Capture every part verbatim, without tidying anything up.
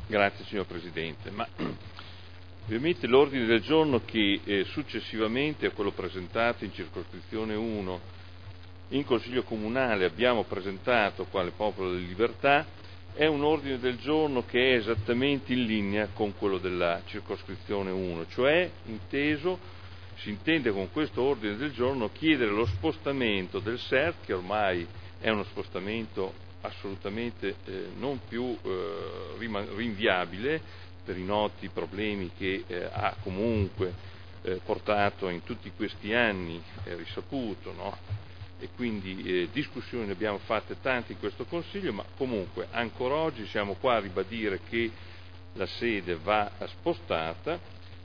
Grazie signor Presidente. Ma, ovviamente l'ordine del giorno che eh, successivamente a quello presentato in circoscrizione uno in Consiglio Comunale abbiamo presentato quale Popolo della Libertà è un ordine del giorno che è esattamente in linea con quello della circoscrizione uno, cioè inteso, si intende con questo ordine del giorno chiedere lo spostamento del S E R T, che ormai è uno spostamento assolutamente eh, non più eh, rinviabile per i noti problemi che eh, ha comunque eh, portato in tutti questi anni, è risaputo, no? E quindi eh, discussioni ne abbiamo fatte tante in questo Consiglio, ma comunque ancora oggi siamo qua a ribadire che la sede va spostata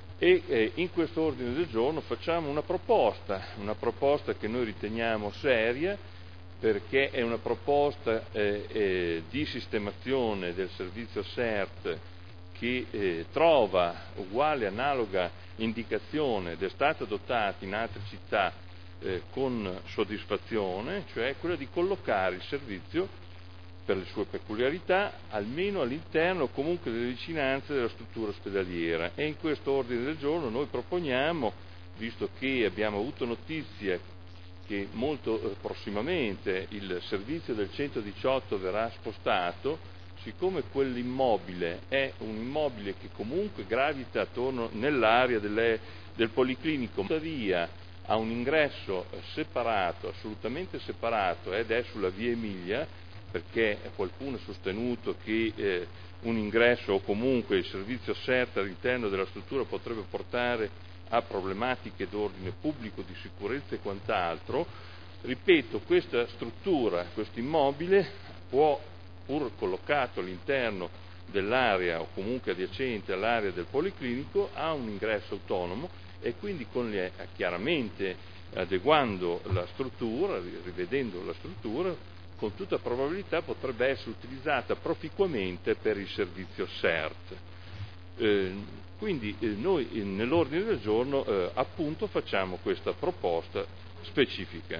e eh, in questo ordine del giorno facciamo una proposta, una proposta che noi riteniamo seria, perché è una proposta eh, eh, di sistemazione del servizio S E R T che eh, trova uguale, analoga indicazione ed è stata adottata in altre città eh, con soddisfazione, cioè quella di collocare il servizio per le sue peculiarità almeno all'interno o comunque delle vicinanze della struttura ospedaliera. E in questo ordine del giorno noi proponiamo, visto che abbiamo avuto notizia che molto eh, prossimamente il servizio del centodiciotto verrà spostato, siccome quell'immobile è un immobile che comunque gravita attorno nell'area delle, del Policlinico, tuttavia ha un ingresso separato, assolutamente separato, ed è sulla via Emilia, perché qualcuno ha sostenuto che eh, un ingresso o comunque il servizio S E R T all'interno della struttura potrebbe portare a problematiche d'ordine pubblico, di sicurezza e quant'altro. Ripeto, questa struttura, questo immobile può, pur collocato all'interno dell'area o comunque adiacente all'area del Policlinico, ha un ingresso autonomo e quindi con le, chiaramente adeguando la struttura, rivedendo la struttura, con tutta probabilità potrebbe essere utilizzata proficuamente per il servizio S E R T. Eh, quindi eh, noi eh, nell'ordine del giorno eh, appunto facciamo questa proposta specifica.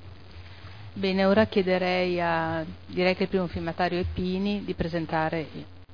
Bene, ora chiederei a, direi che il primo firmatario è Pini, di presentare